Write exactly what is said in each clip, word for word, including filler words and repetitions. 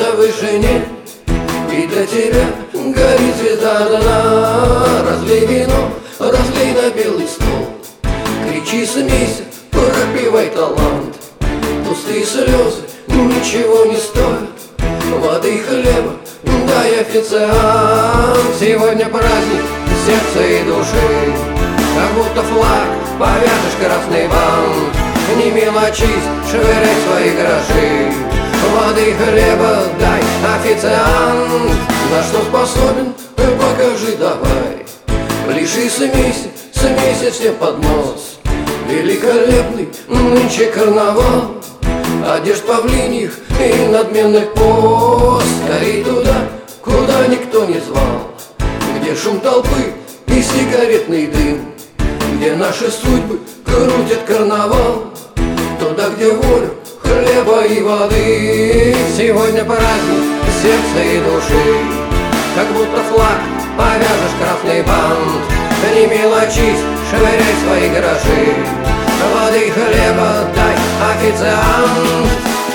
где-то в вышине, и для тебя горит звезда дна. Разлей вино, разлей на белый стол, кричи, смейся, пропивай талант. Пустые слезы ничего не стоят, воды и хлеба дай, официант. Сегодня праздник сердца и души, как будто флаг повяжешь красный бант. Не мелочись, швыряй свои гроши, воды и хлеба дай, официант. На что способен, покажи давай, лишь и смейся, смейся всем под нос. Великолепный нынче карнавал, одежд павлиньих и надменных поз. Скорей туда, куда никто не звал, где шум толпы и сигаретный дым, где наши судьбы крутят карнавал. Туда, где волю, хлеба и воды. Сегодня праздник сердца и души, как будто флаг повяжешь красный бант. Не мелочись, швыряй свои гроши, воды и хлеба дай, официант.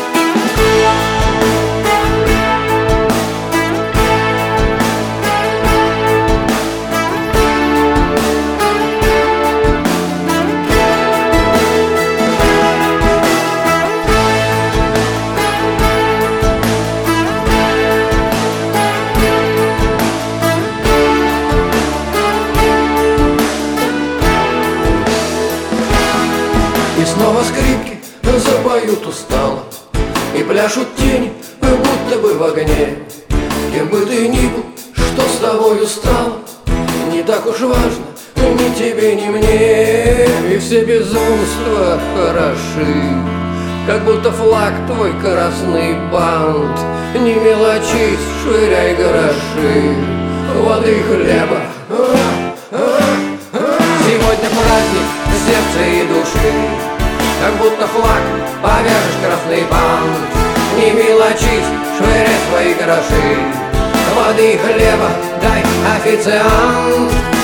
И снова скрипки запоют устало, и пляшут тени, будто бы в огне. Кем бы ты ни был, что с тобою стало, не так уж важно ни тебе, ни мне. И все безумства хороши, как будто флаг твой красный бант. Не мелочись, швыряй гроши, воды и хлеба. Сегодня праздник сердца и души, как будто флаг повяжешь красный бант. Не мелочись, швыряй свои гроши, воды и хлеба дай, официант.